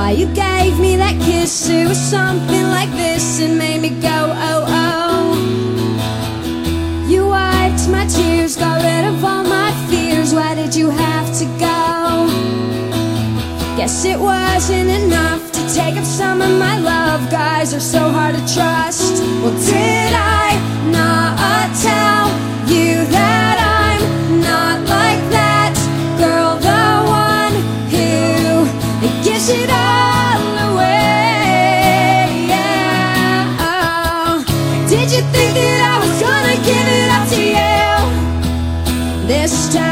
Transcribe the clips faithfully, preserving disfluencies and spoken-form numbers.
why you gave me that kiss. It was something like this, it made me go oh oh. You wiped my tears, got rid of all my fears. Why did you have to go? Guess it wasn't enough to take up some of my love. Guys are so hard to trust. Well, did I not tell you that I'm not like that girl, the one who gives it all away? Yeah. Oh. Did you think that I was gonna give it up to you this time?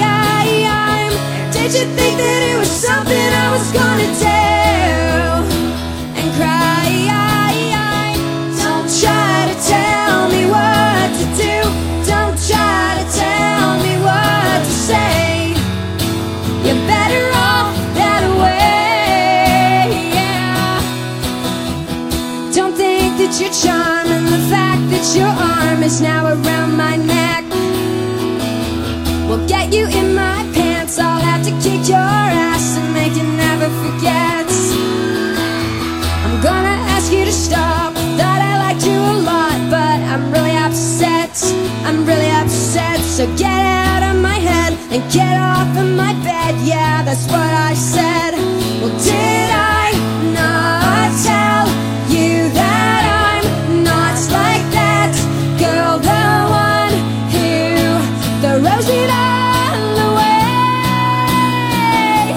Did you think that it was something I was gonna do and cry? Don't try to tell me what to do. Don't try to tell me what to say. You're better off that way, yeah. Don't think that you're charming. The fact that your arm is now around my neck will get you in my pants. I'll have to kick your ass and make you never forget. I'm gonna ask you to stop. Thought I liked you a lot, but I'm really upset. I'm really upset. So get out of my head and get off of my bed. Yeah, that's what I said. Well, did I not tell you that I'm not like that girl, the one who throws it all away?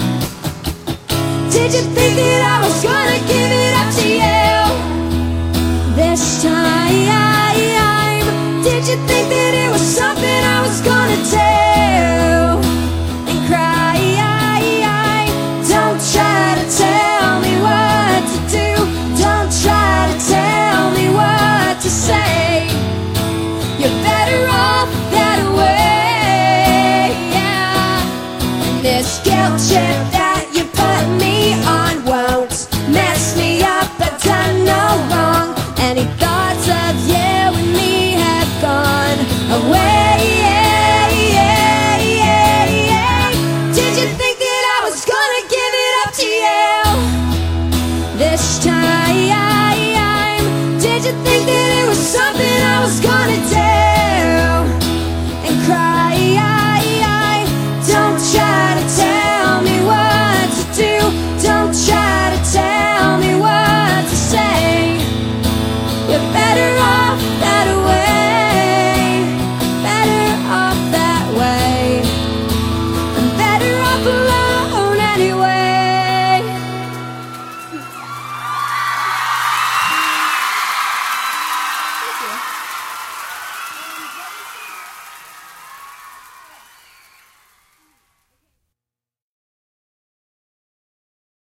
Did you think that I was gonna give it up to you this time? Did you think that it was something I was gonna do and cry? Don't try to tell me what to do. Don't try to tell me what to say. You're better off that way, yeah. And this guilt trip that you put me on won't mess me up. I've done no wrong. Any thoughts of you and me have gone away, yeah, yeah, yeah, yeah. Did you think that I was gonna give it up to you this time? Did you think that it was something I was gonna do and cry? Don't try to tell me what to do. Don't try to tell me what to say. You're better off that way. Better off that way. I'm better off alone anyway. Thank you.